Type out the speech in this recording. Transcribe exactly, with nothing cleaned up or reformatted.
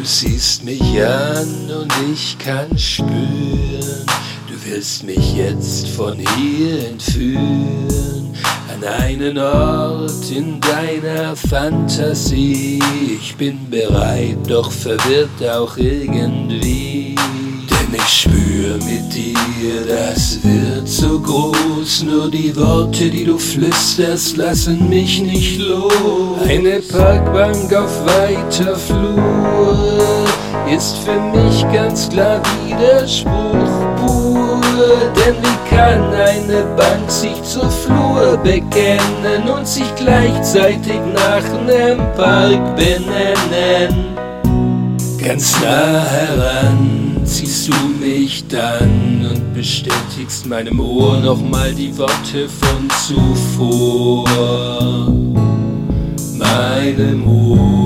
siehst mich an und ich kann spüren, du willst mich jetzt von hier entführen, an einen Ort in deiner Fantasie. Ich bin bereit, doch verwirrt auch irgendwie, denn ich spür mit dir, das wird so groß. Nur die Worte, die du flüsterst, lassen mich nicht los. Eine Parkbank auf weiter Flur ist für mich ganz klar Widerspruch pur. Denn wie kann eine Bank sich zur Flur bekennen und sich gleichzeitig nach nem Park benennen? Ganz nah heran ziehst du mich dann und bestätigst meinem Ohr nochmal die Worte von zuvor. Meinem Ohr.